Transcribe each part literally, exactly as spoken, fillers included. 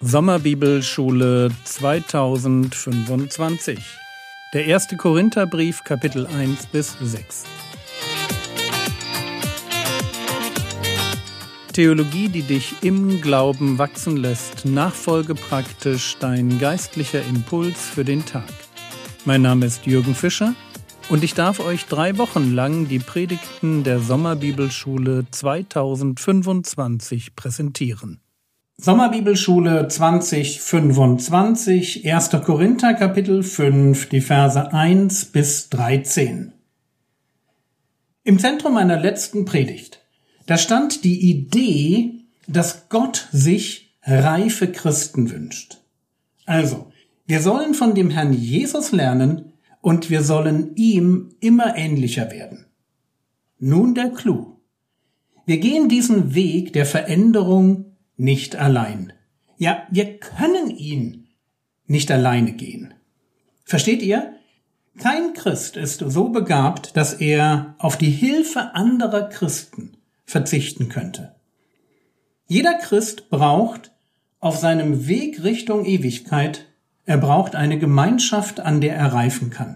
Sommerbibelschule zweitausendfünfundzwanzig. Der erste Korintherbrief, Kapitel eins bis sechs. Theologie, die dich im Glauben wachsen lässt, nachfolge praktisch dein geistlicher Impuls für den Tag. Mein Name ist Jürgen Fischer und ich darf euch drei Wochen lang die Predigten der Sommerbibelschule zweitausendfünfundzwanzig präsentieren. Sommerbibelschule zweitausendfünfundzwanzig, erster Korinther, Kapitel fünf, die Verse eins bis dreizehn. Im Zentrum meiner letzten Predigt, da stand die Idee, dass Gott sich reife Christen wünscht. Also, wir sollen von dem Herrn Jesus lernen und wir sollen ihm immer ähnlicher werden. Nun der Clou. Wir gehen diesen Weg der Veränderung nicht allein. Ja, wir können ihn nicht alleine gehen. Versteht ihr? Kein Christ ist so begabt, dass er auf die Hilfe anderer Christen verzichten könnte. Jeder Christ braucht auf seinem Weg Richtung Ewigkeit, er braucht eine Gemeinschaft, an der er reifen kann.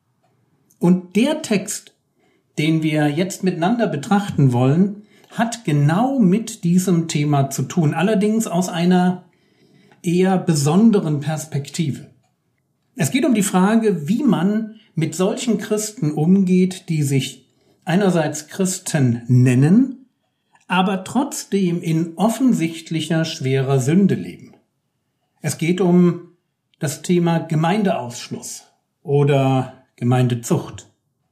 Und der Text, den wir jetzt miteinander betrachten wollen, hat genau mit diesem Thema zu tun, allerdings aus einer eher besonderen Perspektive. Es geht um die Frage, wie man mit solchen Christen umgeht, die sich einerseits Christen nennen, aber trotzdem in offensichtlicher schwerer Sünde leben. Es geht um das Thema Gemeindeausschluss oder Gemeindezucht.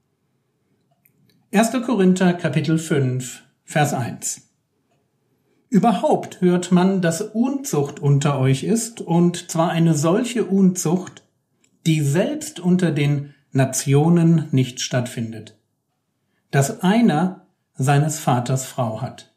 erster Korinther, Kapitel fünf, Vers eins. Überhaupt hört man, dass Unzucht unter euch ist, und zwar eine solche Unzucht, die selbst unter den Nationen nicht stattfindet. Dass einer seines Vaters Frau hat.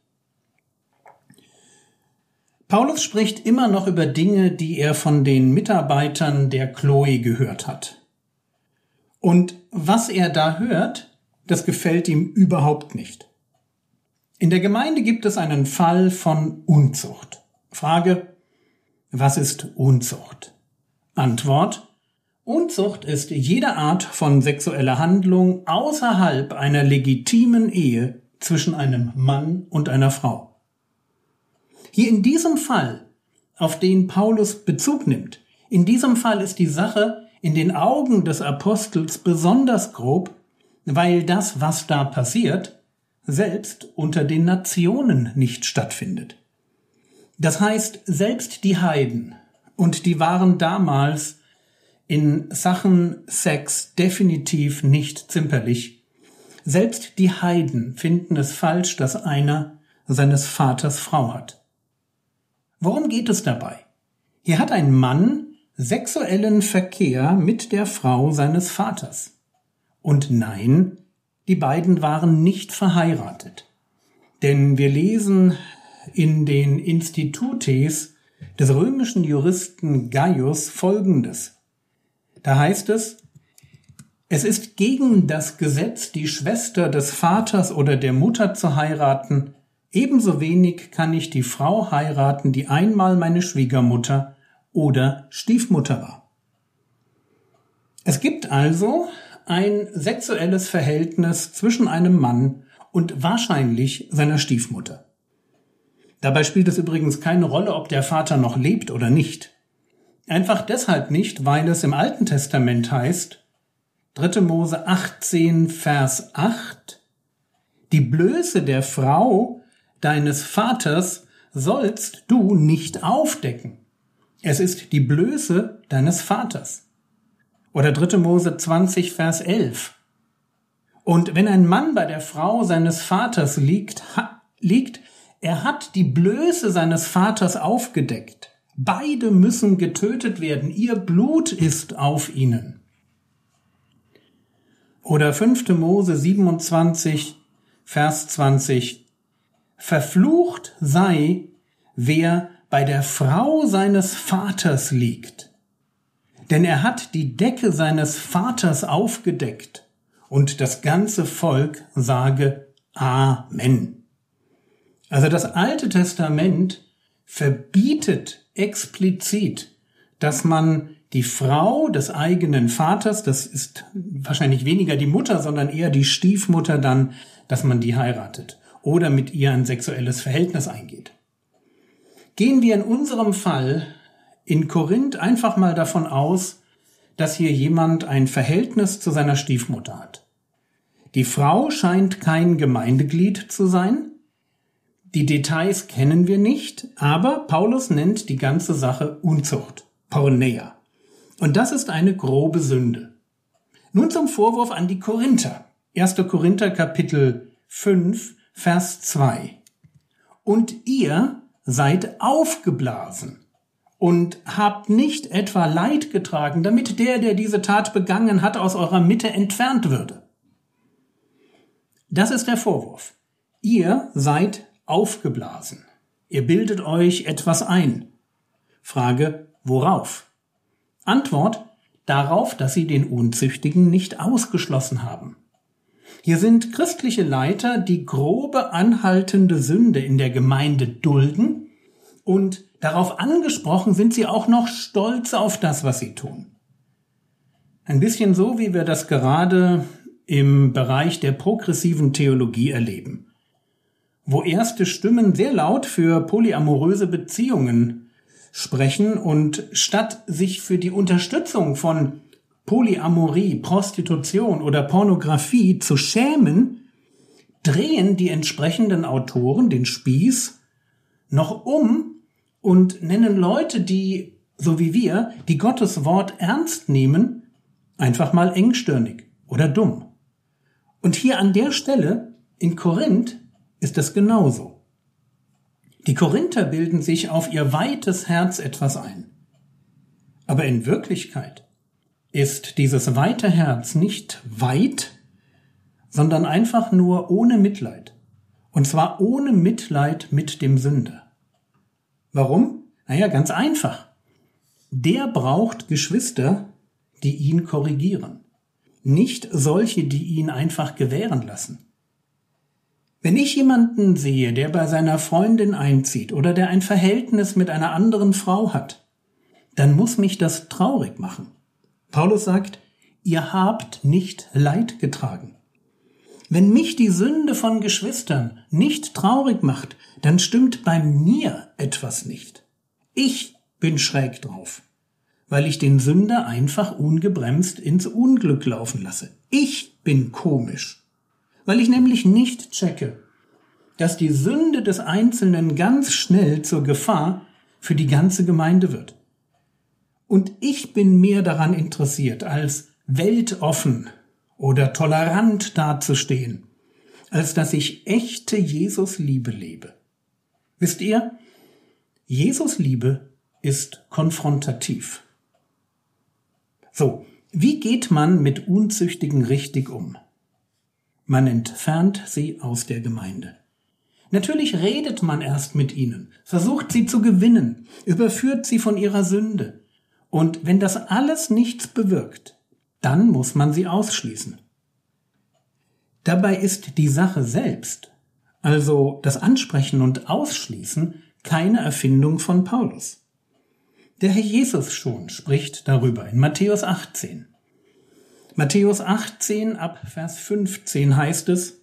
Paulus spricht immer noch über Dinge, die er von den Mitarbeitern der Chloe gehört hat. Und was er da hört, das gefällt ihm überhaupt nicht. In der Gemeinde gibt es einen Fall von Unzucht. Frage: Was ist Unzucht? Antwort: Unzucht ist jede Art von sexueller Handlung außerhalb einer legitimen Ehe zwischen einem Mann und einer Frau. Hier in diesem Fall, auf den Paulus Bezug nimmt, in diesem Fall ist die Sache in den Augen des Apostels besonders grob, weil das, was da passiert, selbst unter den Nationen nicht stattfindet. Das heißt, selbst die Heiden, und die waren damals in Sachen Sex definitiv nicht zimperlich, selbst die Heiden finden es falsch, dass einer seines Vaters Frau hat. Worum geht es dabei? Hier hat ein Mann sexuellen Verkehr mit der Frau seines Vaters. Und nein, die beiden waren nicht verheiratet. Denn wir lesen in den Institutes des römischen Juristen Gaius Folgendes. Da heißt es: Es ist gegen das Gesetz, die Schwester des Vaters oder der Mutter zu heiraten. Ebenso wenig kann ich die Frau heiraten, die einmal meine Schwiegermutter oder Stiefmutter war. Es gibt also ein sexuelles Verhältnis zwischen einem Mann und wahrscheinlich seiner Stiefmutter. Dabei spielt es übrigens keine Rolle, ob der Vater noch lebt oder nicht. Einfach deshalb nicht, weil es im Alten Testament heißt, dritter Mose achtzehn, Vers acht, die Blöße der Frau deines Vaters sollst du nicht aufdecken. Es ist die Blöße deines Vaters. Oder dritter Mose zwanzig, Vers elf. Und wenn ein Mann bei der Frau seines Vaters liegt, ha, liegt, er hat die Blöße seines Vaters aufgedeckt. Beide müssen getötet werden, ihr Blut ist auf ihnen. Oder fünfter Mose siebenundzwanzig, Vers zwanzig. Verflucht sei, wer bei der Frau seines Vaters liegt. Denn er hat die Decke seines Vaters aufgedeckt, und das ganze Volk sage Amen. Also das Alte Testament verbietet explizit, dass man die Frau des eigenen Vaters, das ist wahrscheinlich weniger die Mutter, sondern eher die Stiefmutter dann, dass man die heiratet oder mit ihr ein sexuelles Verhältnis eingeht. Gehen wir in unserem Fall in Korinth einfach mal davon aus, dass hier jemand ein Verhältnis zu seiner Stiefmutter hat. Die Frau scheint kein Gemeindeglied zu sein. Die Details kennen wir nicht, aber Paulus nennt die ganze Sache Unzucht, Porneia. Und das ist eine grobe Sünde. Nun zum Vorwurf an die Korinther. erster Korinther Kapitel fünf, Vers zwei. Und ihr seid aufgeblasen und habt nicht etwa Leid getragen, damit der, der diese Tat begangen hat, aus eurer Mitte entfernt würde. Das ist der Vorwurf. Ihr seid aufgeblasen. Ihr bildet euch etwas ein. Frage, worauf? Antwort, darauf, dass sie den Unzüchtigen nicht ausgeschlossen haben. Hier sind christliche Leiter, die grobe, anhaltende Sünde in der Gemeinde dulden und darauf angesprochen sind sie auch noch stolz auf das, was sie tun. Ein bisschen so, wie wir das gerade im Bereich der progressiven Theologie erleben, wo erste Stimmen sehr laut für polyamoröse Beziehungen sprechen und statt sich für die Unterstützung von Polyamorie, Prostitution oder Pornografie zu schämen, drehen die entsprechenden Autoren den Spieß noch um und nennen Leute, die, so wie wir, die Gottes Wort ernst nehmen, einfach mal engstirnig oder dumm. Und hier an der Stelle in Korinth ist es genauso. Die Korinther bilden sich auf ihr weites Herz etwas ein. Aber in Wirklichkeit ist dieses weite Herz nicht weit, sondern einfach nur ohne Mitleid. Und zwar ohne Mitleid mit dem Sünder. Warum? Naja, ganz einfach. Der braucht Geschwister, die ihn korrigieren. Nicht solche, die ihn einfach gewähren lassen. Wenn ich jemanden sehe, der bei seiner Freundin einzieht oder der ein Verhältnis mit einer anderen Frau hat, dann muss mich das traurig machen. Paulus sagt, ihr habt nicht Leid getragen. Wenn mich die Sünde von Geschwistern nicht traurig macht, dann stimmt bei mir etwas nicht. Ich bin schräg drauf, weil ich den Sünder einfach ungebremst ins Unglück laufen lasse. Ich bin komisch. Weil ich nämlich nicht checke, dass die Sünde des Einzelnen ganz schnell zur Gefahr für die ganze Gemeinde wird. Und ich bin mehr daran interessiert, als weltoffen oder tolerant dazustehen, als dass ich echte Jesus-Liebe lebe. Wisst ihr, Jesus-Liebe ist konfrontativ. So, wie geht man mit Unzüchtigen richtig um? Man entfernt sie aus der Gemeinde. Natürlich redet man erst mit ihnen, versucht sie zu gewinnen, überführt sie von ihrer Sünde. Und wenn das alles nichts bewirkt, dann muss man sie ausschließen. Dabei ist die Sache selbst, also das Ansprechen und Ausschließen, keine Erfindung von Paulus. Der Herr Jesus schon spricht darüber in Matthäus achtzehn. Matthäus achtzehn ab Vers fünfzehn heißt es: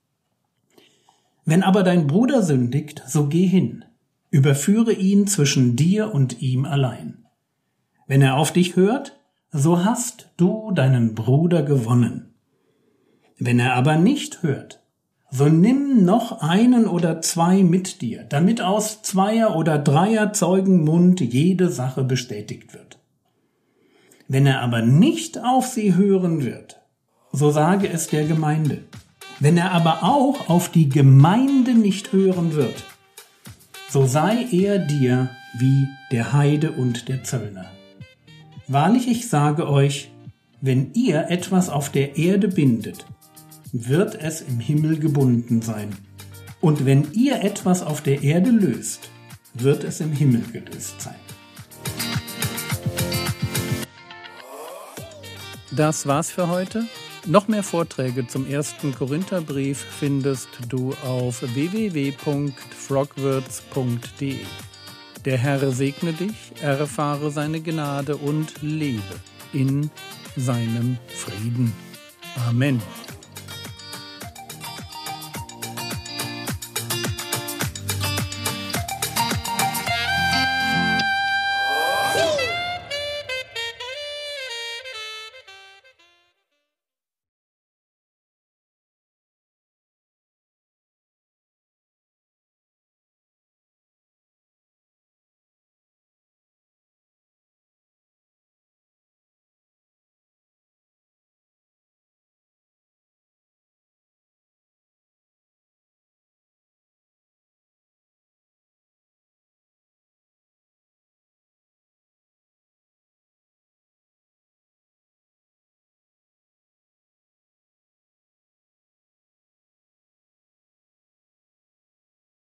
Wenn aber dein Bruder sündigt, so geh hin, überführe ihn zwischen dir und ihm allein. Wenn er auf dich hört, so hast du deinen Bruder gewonnen. Wenn er aber nicht hört, so nimm noch einen oder zwei mit dir, damit aus zweier oder dreier Zeugen Mund jede Sache bestätigt wird. Wenn er aber nicht auf sie hören wird, so sage es der Gemeinde. Wenn er aber auch auf die Gemeinde nicht hören wird, so sei er dir wie der Heide und der Zöllner. Wahrlich, ich sage euch, wenn ihr etwas auf der Erde bindet, wird es im Himmel gebunden sein. Und wenn ihr etwas auf der Erde löst, wird es im Himmel gelöst sein. Das war's für heute. Noch mehr Vorträge zum ersten Korintherbrief findest du auf w w w punkt frogwords punkt d e. Der Herr segne dich, erfahre seine Gnade und lebe in seinem Frieden. Amen.